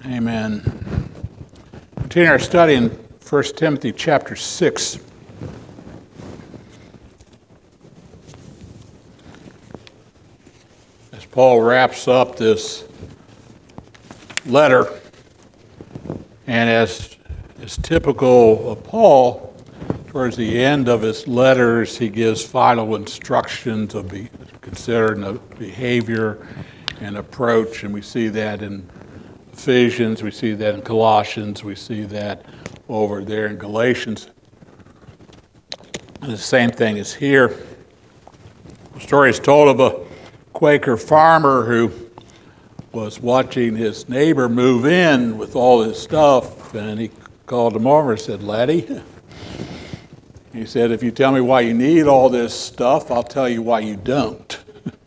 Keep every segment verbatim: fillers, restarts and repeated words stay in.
Amen. Continue our study in First Timothy chapter six. As Paul wraps up this letter, and as is typical of Paul, towards the end of his letters, he gives final instructions of be considered a behavior and approach, and we see that in Ephesians, we see that in Colossians, we see that over there in Galatians. And the same thing is here. The story is told of a Quaker farmer who was watching his neighbor move in with all his stuff, and he called him over and said, "Laddie," he said, "if you tell me why you need all this stuff, I'll tell you why you don't."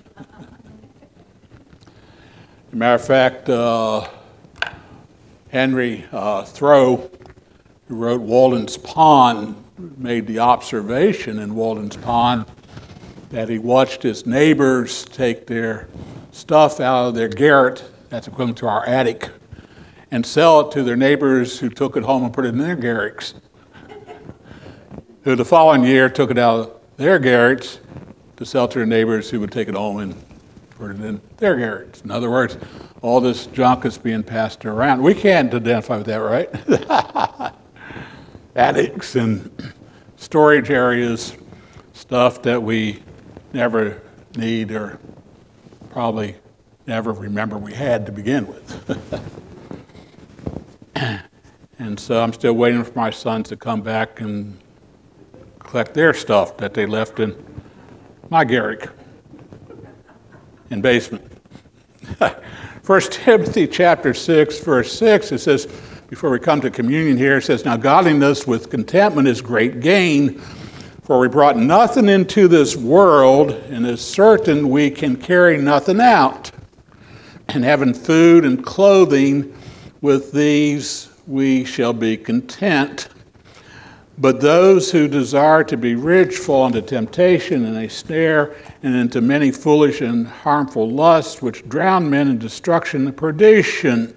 As a matter of fact, uh, Henry uh, Thoreau, who wrote Walden's Pond, made the observation in Walden's Pond that he watched his neighbors take their stuff out of their garret, that's equivalent to our attic, and sell it to their neighbors who took it home and put it in their garrets, who the following year took it out of their garrets to sell to their neighbors who would take it home and put it in their garrets. In other words, all this junk is being passed around. We can't identify with that, right? Attics and storage areas, stuff that we never need or probably never remember we had to begin with. And so I'm still waiting for my sons to come back and collect their stuff that they left in my garret and basement. First Timothy chapter six, verse six, it says, before we come to communion here, it says, "Now godliness with contentment is great gain, for we brought nothing into this world, and it's certain we can carry nothing out. And having food and clothing, with these we shall be content. But those who desire to be rich fall into temptation and a snare, and into many foolish and harmful lusts, which drown men in destruction and perdition.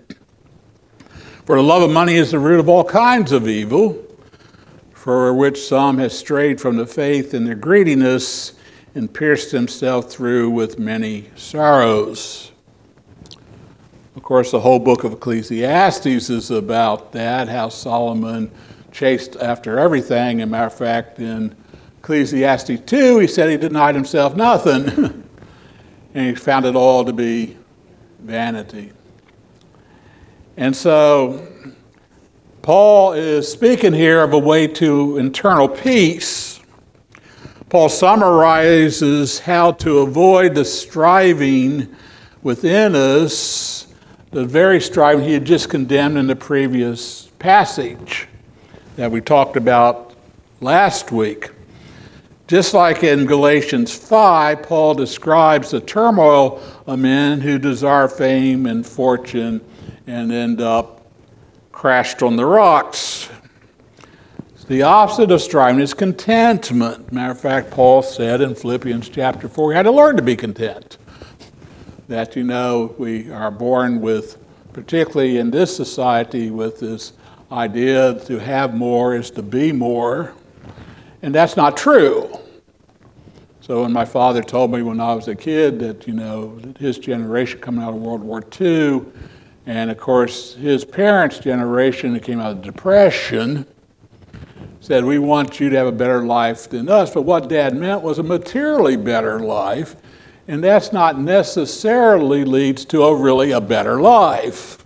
For the love of money is the root of all kinds of evil, for which some have strayed from the faith in their greediness, and pierced themselves through with many sorrows." Of course, the whole book of Ecclesiastes is about that, how Solomon chased after everything. As a matter of fact, in Ecclesiastes two, he said he denied himself nothing. And he found it all to be vanity. And so, Paul is speaking here of a way to internal peace. Paul summarizes how to avoid the striving within us, the very striving he had just condemned in the previous passage that we talked about last week. Just like in Galatians five, Paul describes the turmoil of men who desire fame and fortune and end up crashed on the rocks. The opposite of striving is contentment. Matter of fact, Paul said in Philippians chapter four, we had to learn to be content. That, you know, we are born with, particularly in this society, with this idea to have more is to be more. And that's not true. So when my father told me when I was a kid that, you know, his generation coming out of World War Two, and of course his parents' generation that came out of the Depression, said, we want you to have a better life than us. But what Dad meant was a materially better life, and that's not necessarily leads to a really a better life.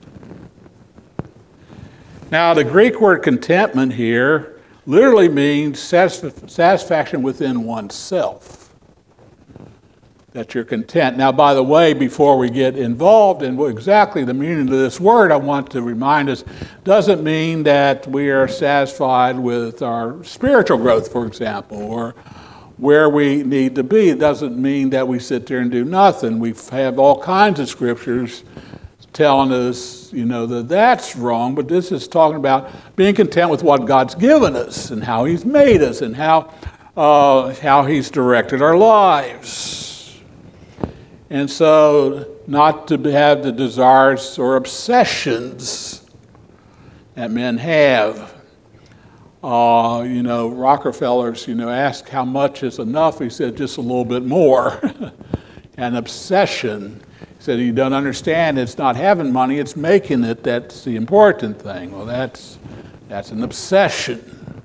Now, the Greek word contentment here literally means satisf- satisfaction within oneself, that you're content. Now, by the way, before we get involved in what exactly the meaning of this word, I want to remind us, doesn't mean that we are satisfied with our spiritual growth, for example, or where we need to be. It doesn't mean that we sit there and do nothing. We have all kinds of scriptures telling us, you know, that that's wrong, but this is talking about being content with what God's given us and how he's made us and how uh, how he's directed our lives. And so not to have the desires or obsessions that men have. Uh, you know, Rockefellers, you know, asked how much is enough. He said, just a little bit more. An obsession. He said, you don't understand, it's not having money, it's making it that's the important thing. Well, that's, that's an obsession.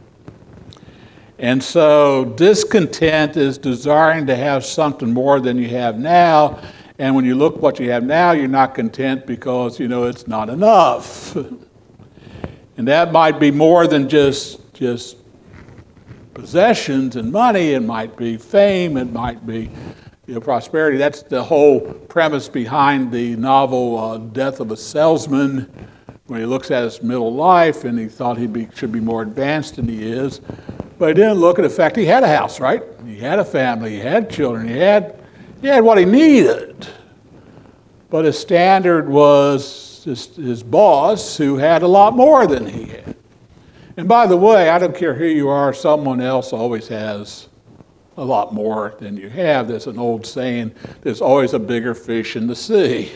And so discontent is desiring to have something more than you have now. And when you look what you have now, you're not content because, you know, it's not enough. And that might be more than just, just possessions and money. It might be fame. It might be, you know, prosperity. That's the whole premise behind the novel uh, Death of a Salesman, when he looks at his middle life and he thought he be, should be more advanced than he is. But he didn't look at the fact he had a house, right? He had a family. He had children. He had, he had what he needed. But his standard was His, his boss, who had a lot more than he had. And by the way, I don't care who you are, someone else always has a lot more than you have. There's an old saying, there's always a bigger fish in the sea.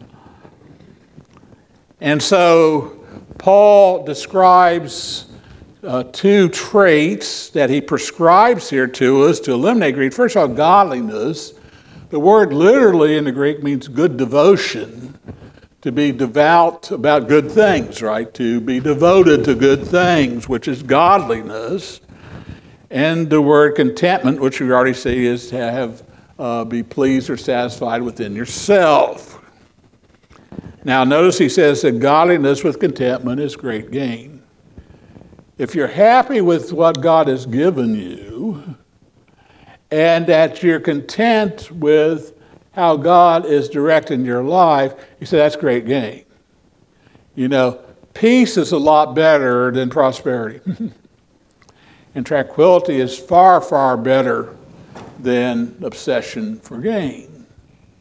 And so Paul describes uh, two traits that he prescribes here to us to eliminate greed. First of all, godliness. The word literally in the Greek means good devotion. To be devout about good things, right? To be devoted to good things, which is godliness. And the word contentment, which we already see, is to have uh, be pleased or satisfied within yourself. Now, notice he says that godliness with contentment is great gain. If you're happy with what God has given you, and that you're content with how God is directing your life, he said that's great gain. You know, peace is a lot better than prosperity. And tranquility is far, far better than obsession for gain.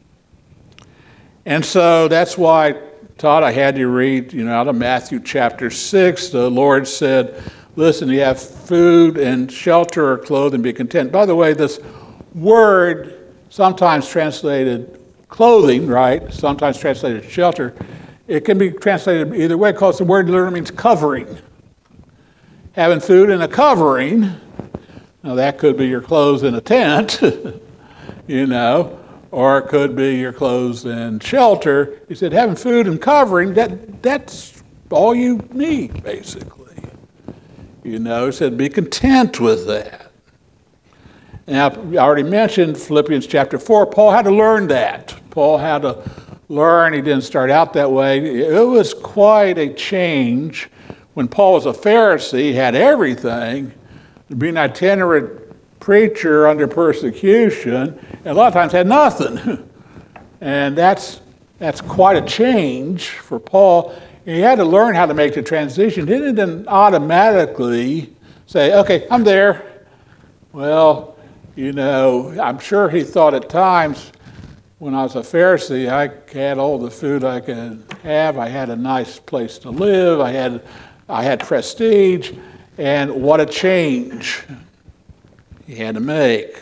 And so that's why, Todd, I had you read, you know, out of Matthew chapter six, the Lord said, listen, you have food and shelter or clothing, be content. By the way, this word, sometimes translated clothing, right? Sometimes translated shelter. It can be translated either way because the word literally means covering. Having food and a covering. Now that could be your clothes in a tent, you know, or it could be your clothes and shelter. He said having food and covering, that that's all you need, basically. You know, he said be content with that. Now, I already mentioned Philippians chapter four. Paul had to learn that. Paul had to learn. He didn't start out that way. It was quite a change when Paul was a Pharisee, had everything, to be an itinerant preacher under persecution, and a lot of times had nothing. And that's that's quite a change for Paul. He had to learn how to make the transition. He didn't automatically say, okay, I'm there. Well, you know, I'm sure he thought at times, when I was a Pharisee, I had all the food I could have. I had a nice place to live. I had, I had prestige. And what a change he had to make.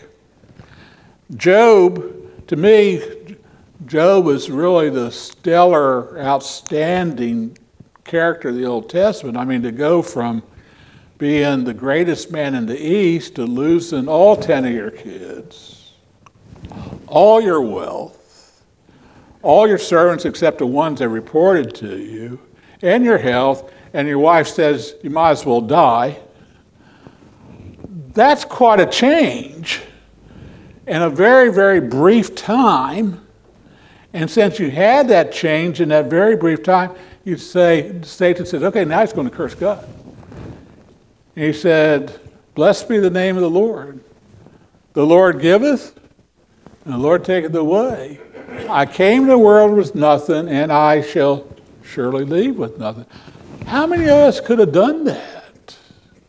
Job, to me, Job was really the stellar, outstanding character of the Old Testament. I mean, to go from being the greatest man in the East to losing all ten of your kids, all your wealth, all your servants except the ones that reported to you, and your health, and your wife says you might as well die. That's quite a change in a very, very brief time. And since you had that change in that very brief time, you'd say, Satan says, okay, now he's going to curse God. And he said, blessed be the name of the Lord. The Lord giveth, and the Lord taketh away. I came to the world with nothing, and I shall surely leave with nothing. How many of us could have done that?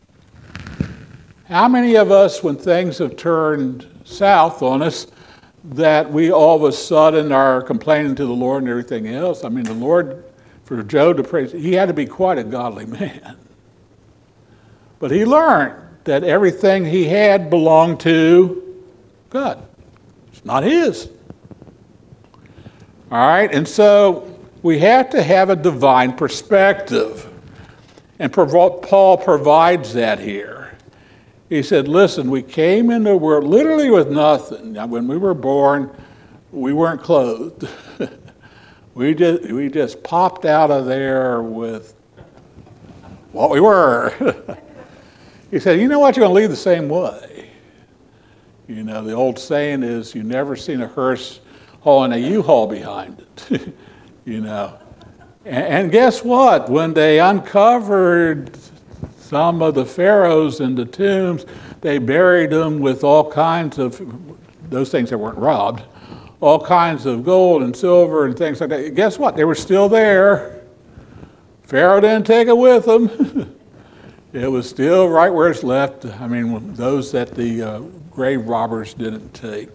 How many of us, when things have turned south on us, that we all of a sudden are complaining to the Lord and everything else? I mean, the Lord, for Job to praise, he had to be quite a godly man. But he learned that everything he had belonged to God. It's not his. All right, and so we have to have a divine perspective. And Paul provides that here. He said, listen, we came into the world literally with nothing. Now, when we were born, we weren't clothed. we, just, we just popped out of there with what we were. He said, you know what, you're going to leave the same way. You know, the old saying is, you've never seen a hearse hauling a U-Haul behind it. You know. And guess what? When they uncovered some of the pharaohs in the tombs, they buried them with all kinds of, those things that weren't robbed, all kinds of gold and silver and things like that. Guess what? They were still there. Pharaoh didn't take it with them. It was still right where it's left. I mean, those that the uh, grave robbers didn't take.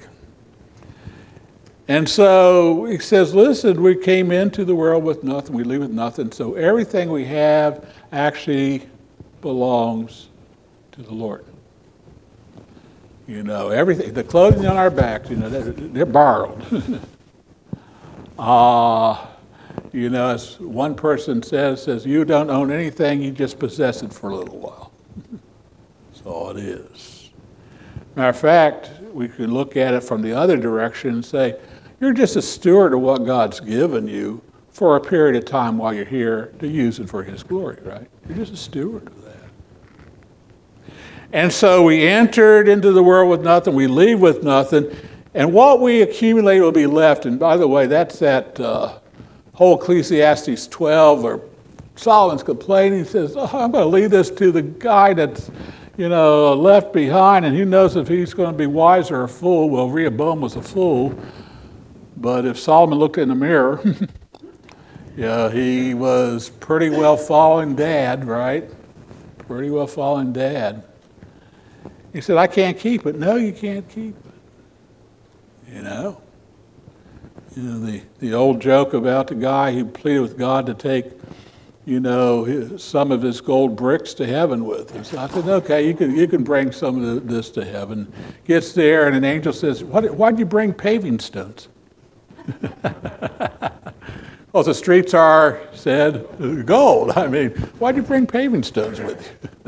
And so he says, listen, we came into the world with nothing, we leave with nothing. So everything we have actually belongs to the Lord. You know, everything, the clothing on our backs, you know, they're, they're borrowed. uh, you know, as one person says, says, you don't own anything, you just possess it for a little while. That's all it is. Matter of fact, we can look at it from the other direction and say, you're just a steward of what God's given you for a period of time while you're here to use it for His glory, right? You're just a steward of that. And so we entered into the world with nothing, we leave with nothing, and what we accumulate will be left. And by the way, that's that uh, whole Ecclesiastes twelve, where Solomon's complaining. He says, oh, I'm going to leave this to the guy that's, you know, left behind, and who knows if he's going to be wise or a fool. Well, Rehoboam was a fool. But if Solomon looked in the mirror, yeah, he was pretty well following Dad, right? Pretty well following Dad. He said, I can't keep it. No, you can't keep it. You know? You know, the, the old joke about the guy who pleaded with God to take, you know, his, some of his gold bricks to heaven with him. So I said, okay, you can, you can bring some of the, this to heaven. Gets there, and an angel says, what, why'd you bring paving stones? Well, the streets are, said, gold. I mean, why'd you bring paving stones with you?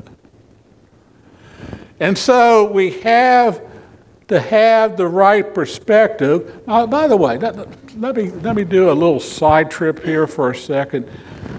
And so we have to have the right perspective. Uh, by the way, let, let, me, let me do a little side trip here for a second.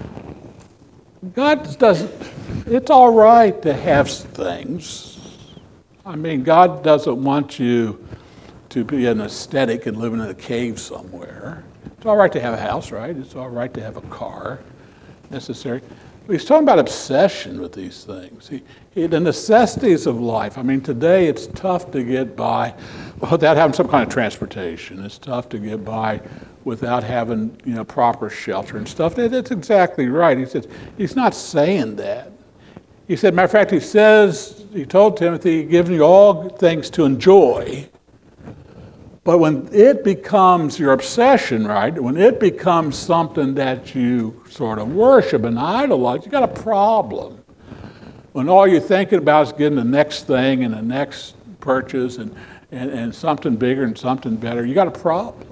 God doesn't, it's all right to have things. I mean, God doesn't want you to be an ascetic and living in a cave somewhere. It's all right to have a house, right? It's all right to have a car, necessary. But he's talking about obsession with these things. He, he, the necessities of life. I mean, today it's tough to get by without having some kind of transportation. It's tough to get by without having, you know, proper shelter and stuff. That, that's exactly right. He says, he's not saying that. He said, matter of fact, he says, he told Timothy, giving you all things to enjoy. But when it becomes your obsession, right, when it becomes something that you sort of worship and idolize, you got a problem. When all you're thinking about is getting the next thing and the next purchase and, and, and something bigger and something better, you got a problem.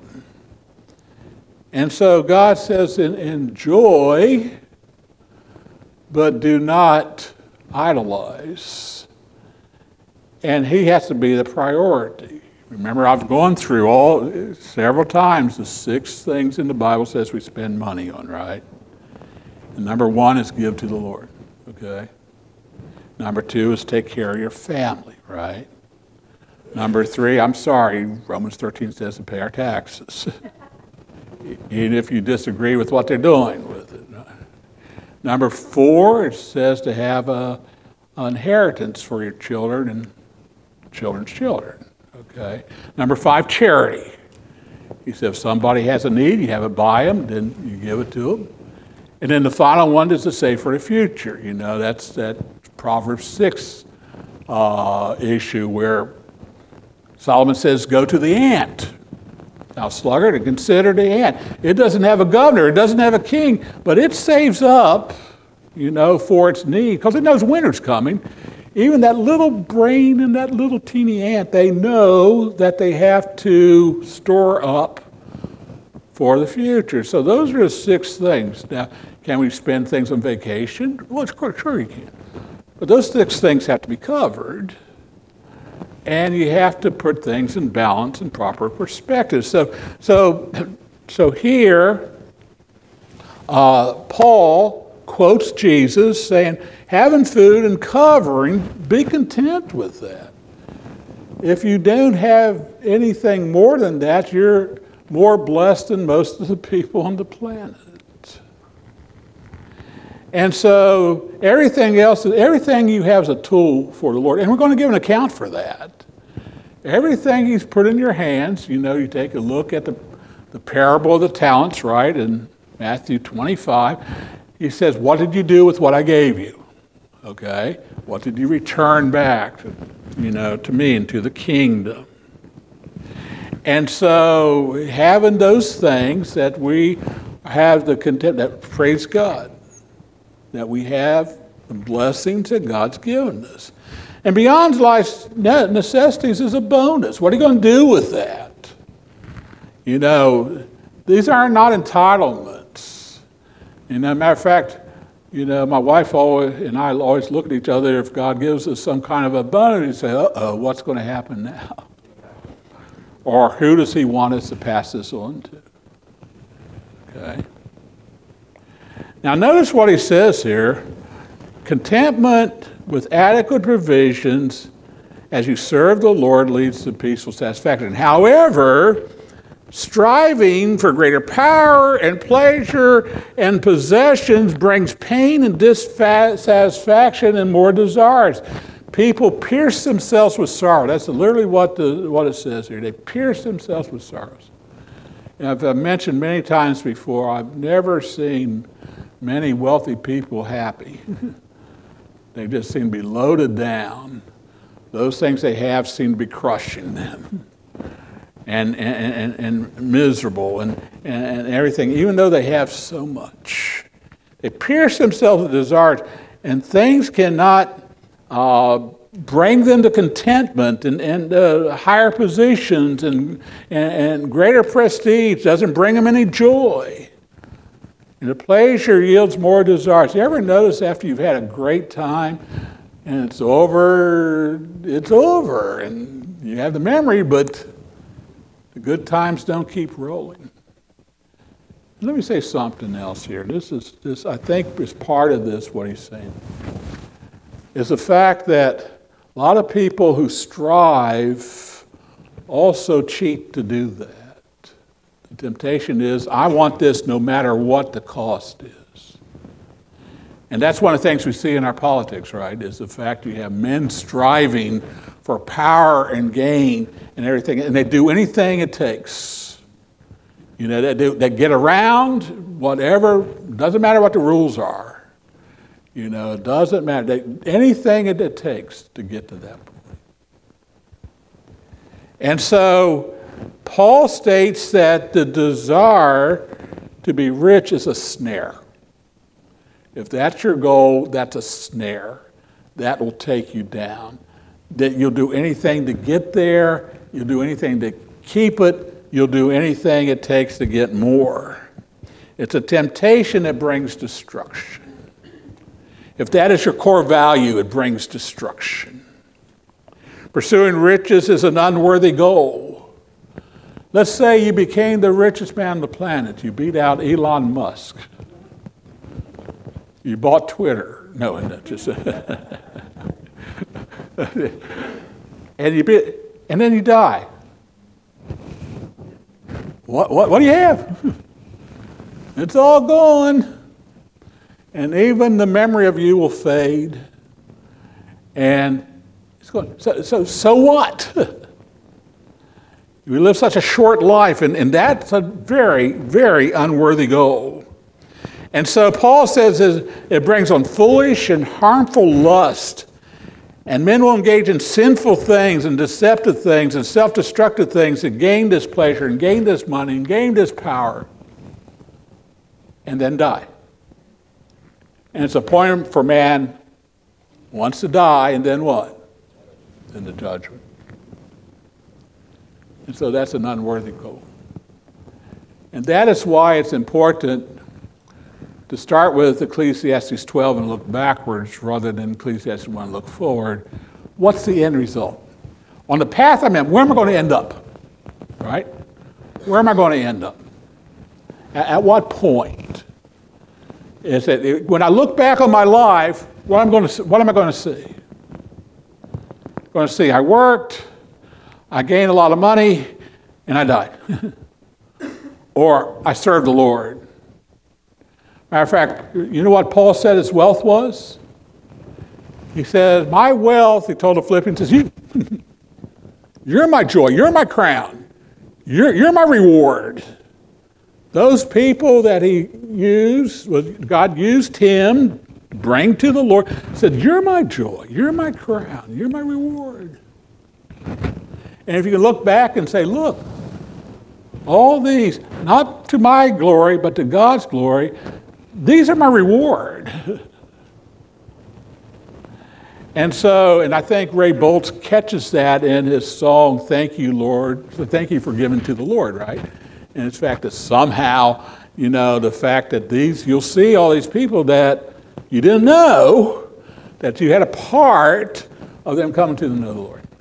And so God says, enjoy, but do not idolize. And He has to be the priority. Remember, I've gone through all several times the six things in the Bible says we spend money on, right? And number one is give to the Lord, okay? Number two is take care of your family, right? Number three, I'm sorry, Romans thirteen says to pay our taxes. Even if you disagree with what they're doing with it. Number four, it says to have a, an inheritance for your children and children's children. Okay. Number five, charity. He said if somebody has a need, you have it by them, then you give it to them. And then the final one is to save for the future. You know, that's that Proverbs six uh, issue where Solomon says, go to the ant. Now, sluggard, and consider the ant. It doesn't have a governor, it doesn't have a king, but it saves up, you know, for its need, because it knows winter's coming. Even that little brain and that little teeny ant, they know that they have to store up for the future. So those are the six things. Now, can we spend things on vacation? Well, of course, sure you can. But those six things have to be covered. And you have to put things in balance and proper perspective. So, so, so here, uh, Paul quotes Jesus saying, having food and covering, be content with that. If you don't have anything more than that, you're more blessed than most of the people on the planet. And so everything else, everything you have is a tool for the Lord. And we're going to give an account for that. Everything he's put in your hands, you know, you take a look at the, the parable of the talents, right, in Matthew twenty-five. He says, what did you do with what I gave you? Okay? What did you return back, to, you know, to me and to the kingdom? And so having those things that we have the content, that praise God, that we have the blessings that God's given us. And beyond life's necessities is a bonus. What are you going to do with that? You know, these are not entitlements. And as a matter of fact, you know, my wife always and I always look at each other. If God gives us some kind of a bonus, we say, uh-oh, what's going to happen now? Or who does he want us to pass this on to? Okay. Now notice what he says here. Contentment with adequate provisions as you serve the Lord leads to peaceful satisfaction. However, striving for greater power and pleasure and possessions brings pain and dissatisfaction and more desires. People pierce themselves with sorrow. That's literally what the what it says here. They pierce themselves with sorrows. And I've mentioned many times before, I've never seen many wealthy people happy. They just seem to be loaded down. Those things they have seem to be crushing them. And, and, and, and miserable and, and, and everything, even though they have so much. They pierce themselves with desires, and things cannot uh, bring them to contentment and, and uh, higher positions and, and, and greater prestige. Doesn't bring them any joy. And the pleasure yields more desires. You ever notice after you've had a great time and it's over, it's over, and you have the memory, but the good times don't keep rolling. Let me say something else here. This is this I think is part of this, what he's saying, is the fact that a lot of people who strive also cheat to do that. The temptation is, I want this no matter what the cost is. And that's one of the things we see in our politics, right, is the fact you have men striving for power and gain and everything, and they do anything it takes. You know, they, do, they get around whatever, doesn't matter what the rules are. You know, it doesn't matter. They, anything it, it takes to get to that point. And so Paul states that the desire to be rich is a snare. If that's your goal, that's a snare. That will take you down. That you'll do anything to get there, you'll do anything to keep it, you'll do anything it takes to get more. It's a temptation that brings destruction. If that is your core value, it brings destruction. Pursuing riches is an unworthy goal. Let's say you became the richest man on the planet. You beat out Elon Musk. You bought Twitter. No, no just and you be, and then you die. What what what do you have? It's all gone. And even the memory of you will fade. And it's going. So so so what? We live such a short life, and, and that's a very, very unworthy goal. And so Paul says it brings on foolish and harmful lust. And men will engage in sinful things and deceptive things and self-destructive things to gain this pleasure and gain this money and gain this power and then die. And it's appointed for man once to die, and then what? Then the judgment. And so that's an unworthy goal. And that is why it's important to start with Ecclesiastes twelve and look backwards rather than Ecclesiastes one and look forward. What's the end result? On the path I'm in, where am I going to end up? Right? Where am I going to end up? At, at what point? Is it, when I look back on my life, what, I'm going to, what am I going to see? I'm going to see I worked, I gained a lot of money, and I died. Or I served the Lord. Matter of fact, you know what Paul said his wealth was? He said, my wealth, he told the Philippians, says, you, you're my joy, you're my crown, you're, you're my reward. Those people that he used, God used him to bring to the Lord, said, you're my joy, you're my crown, you're my reward. And if you can look back and say, look, all these, not to my glory, but to God's glory, these are my reward. And so, and I think Ray Boltz catches that in his song, Thank You, Lord. So thank you for giving to the Lord, right? And it's the fact that somehow, you know, the fact that these, you'll see all these people that you didn't know, that you had a part of them coming to the know of the Lord.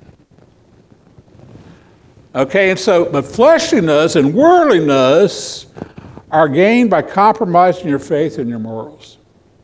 Okay, and so, but fleshliness and worldliness are gained by compromising your faith and your morals.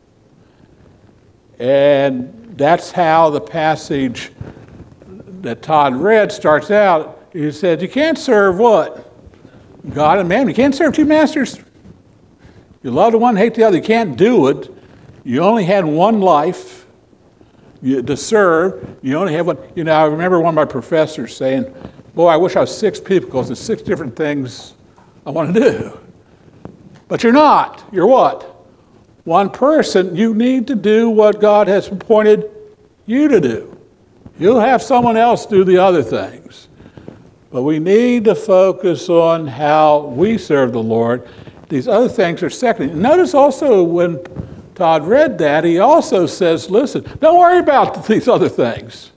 And that's how the passage that Todd read starts out. He said, you can't serve what? God and man. You can't serve two masters. You love the one, hate the other. You can't do it. You only had one life to serve. You only have one. You know, I remember one of my professors saying, boy, I wish I was six people because there's six different things I want to do. But you're not. You're what? One person. You need to do what God has appointed you to do. You'll have someone else do the other things. But we need to focus on how we serve the Lord. These other things are secondary. Notice also when Todd read that, he also says, listen, don't worry about these other things,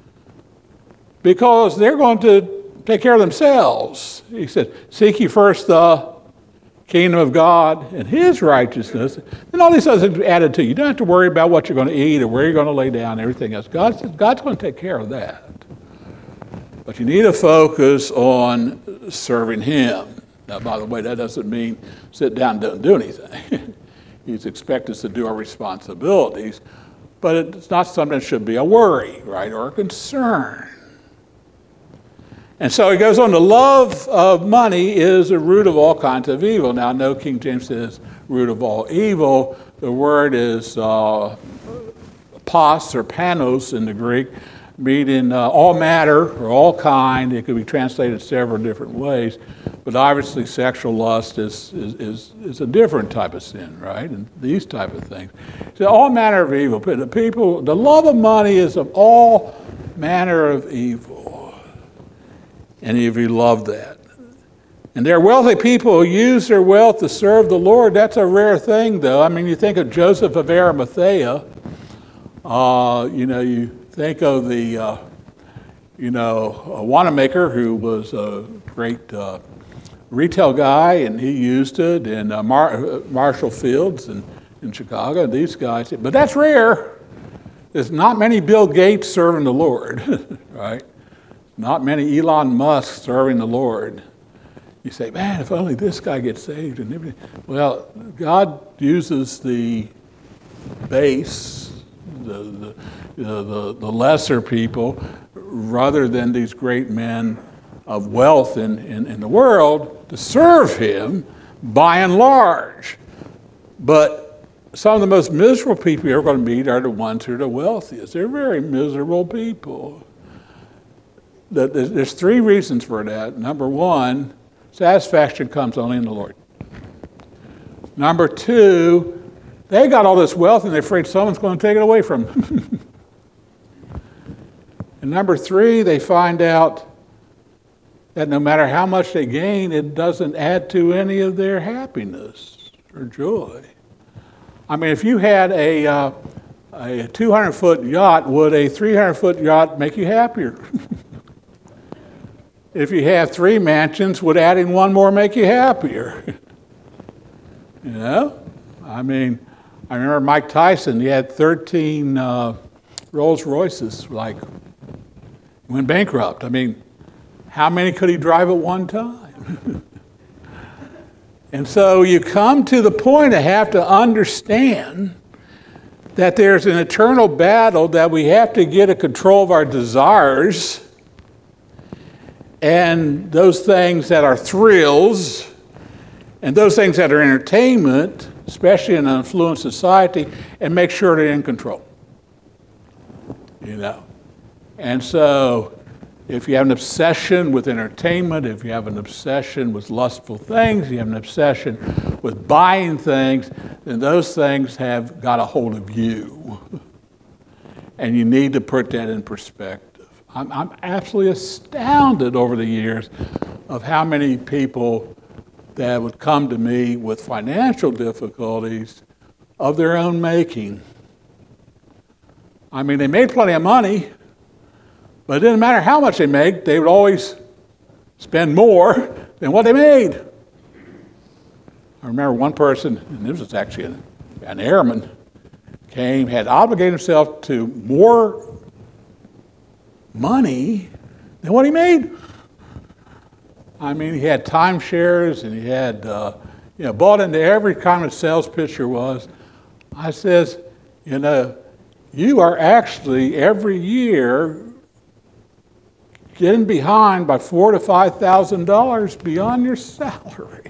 because they're going to take care of themselves. He said, seek ye first the kingdom of God and his righteousness, and all these other things added to you. You don't have to worry about what you're going to eat or where you're going to lay down and everything else. God says, God's going to take care of that. But you need to focus on serving him. Now, by the way, that doesn't mean sit down and don't do anything. He's expected us to do our responsibilities, but it's not something that should be a worry, right, or a concern. And so he goes on, the love of money is a root of all kinds of evil. Now, I know King James says root of all evil. The word is uh, pas or panos in the Greek, meaning uh, all matter or all kind. It could be translated several different ways. But obviously sexual lust is, is, is, is a different type of sin, right? And these type of things. So all manner of evil. The people, the love of money is of all manner of evil. Any of you love that. And there are wealthy people who use their wealth to serve the Lord. That's a rare thing, though. I mean, you think of Joseph of Arimathea. Uh, you know, you think of the, uh, you know, a Wanamaker who was a great uh, retail guy, and he used it, and uh, Mar- Marshall Fields in, in Chicago, these guys. But that's rare. There's not many Bill Gates serving the Lord, right? Not many Elon Musk serving the Lord. You say, man, if only this guy gets saved and everything. Well, God uses the base, the the, the the lesser people, rather than these great men of wealth in, in, in the world to serve him by and large. But some of the most miserable people you're going to meet are the ones who are the wealthiest. They're very miserable people. There's three reasons for that. Number one, satisfaction comes only in the Lord. Number two, they got all this wealth and they're afraid someone's going to take it away from them. And number three, they find out that no matter how much they gain, it doesn't add to any of their happiness or joy. I mean, if you had a uh, a two hundred foot yacht, would a three hundred foot yacht make you happier? if you have three mansions, would adding one more make you happier? You know? I mean, I remember Mike Tyson, he had thirteen uh, Rolls Royces, like, went bankrupt. I mean, how many could he drive at one time? And so you come to the point of have to understand that there's an eternal battle, that we have to get a control of our desires and those things that are thrills and those things that are entertainment, especially in an affluent society, and make sure they're in control. You know? And so if you have an obsession with entertainment, if you have an obsession with lustful things, you have an obsession with buying things, then those things have got a hold of you. And you need to put that in perspective. I'm, I'm absolutely astounded over the years of how many people that would come to me with financial difficulties of their own making. I mean, they made plenty of money, but it didn't matter how much they made, they would always spend more than what they made. I remember one person, and this was actually an, an airman, came, had obligated himself to more money than what he made. I mean, he had timeshares, and he had, uh, you know, bought into every kind of sales pitch there was. I says, you know, you are actually every year getting behind by four to five thousand dollars beyond your salary.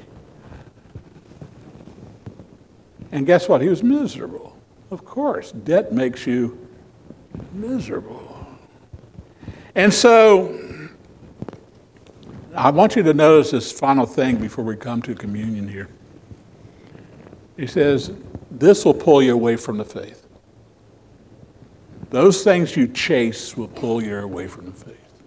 And guess what? He was miserable. Of course, debt makes you miserable. And so, I want you to notice this final thing before we come to communion here. He says, this will pull you away from the faith. Those things you chase will pull you away from the faith.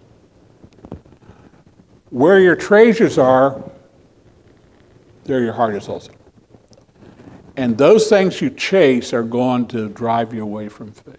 Where your treasures are, there your heart is also. And those things you chase are going to drive you away from faith.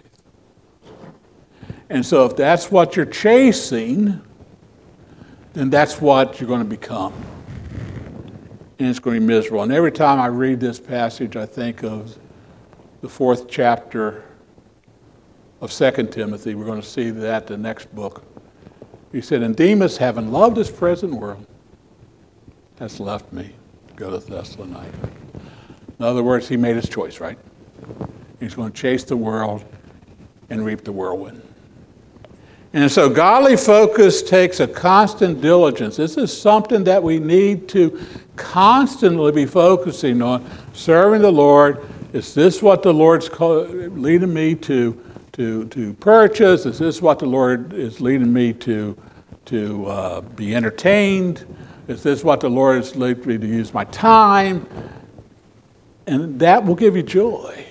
And so if that's what you're chasing, then that's what you're going to become. And it's going to be miserable. And every time I read this passage, I think of the fourth chapter of Second Timothy. We're going to see that the next book. He said, and Demas, having loved this present world, has left me to go to Thessalonica. In other words, he made his choice, right? He's going to chase the world and reap the whirlwind. And so godly focus takes a constant diligence. This is something that we need to constantly be focusing on, serving the Lord. Is this what the Lord's leading me to, to, to purchase? Is this what the Lord is leading me to, to uh, be entertained? Is this what the Lord is leading me to use my time? And that will give you joy.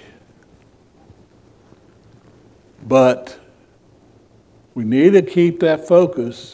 But we need to keep that focus.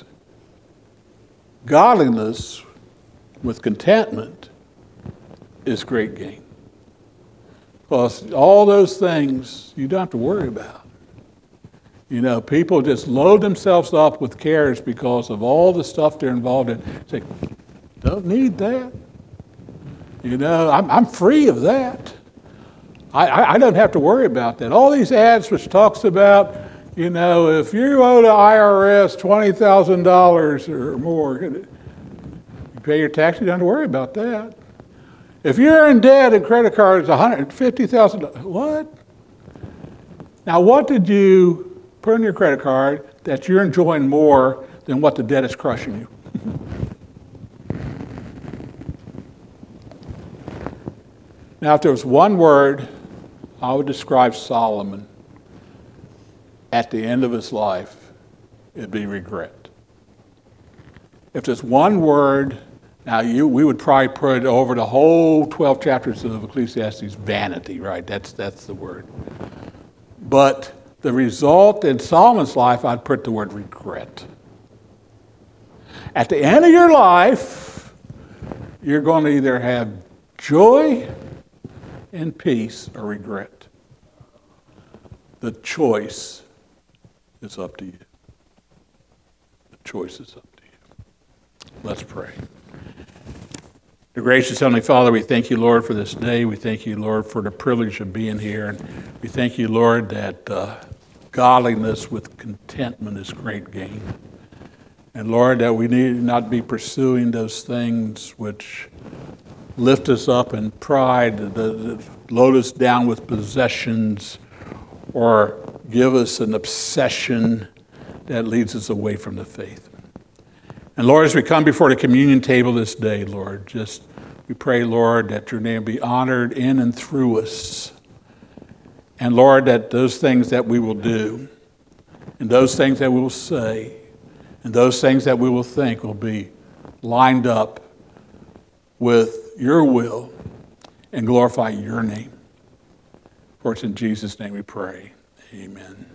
Godliness with contentment is great gain. Because all those things you don't have to worry about. You know, people just load themselves up with cares because of all the stuff they're involved in. Say, don't need that. You know, I'm, I'm free of that. I, I, I don't have to worry about that. All these ads which talks about, you know, if you owe the I R S twenty thousand dollars or more, you pay your tax, you don't have to worry about that. If you're in debt and credit cards one hundred fifty thousand dollars, what? Now, what did you put on your credit card that you're enjoying more than what the debt is crushing you? Now, if there was one word I would describe Solomon at the end of his life, it'd be regret. If there's one word, now you, we would probably put it over the whole twelve chapters of Ecclesiastes, vanity, right? That's, that's the word. But the result in Solomon's life, I'd put the word regret. At the end of your life, you're going to either have joy and peace or regret. The choice is up to you. The choice is up to you. Let's pray. Dear gracious Heavenly Father, we thank you, Lord, for this day. We thank you, Lord, for the privilege of being here. And we thank you, Lord, that uh, godliness with contentment is great gain. And Lord, that we need not be pursuing those things which lift us up in pride, that load us down with possessions, or give us an obsession that leads us away from the faith. And Lord, as we come before the communion table this day, Lord, just we pray, Lord, that your name be honored in and through us. And Lord, that those things that we will do, and those things that we will say, and those things that we will think will be lined up with your will and glorify your name. For it's in Jesus' name we pray. Amen.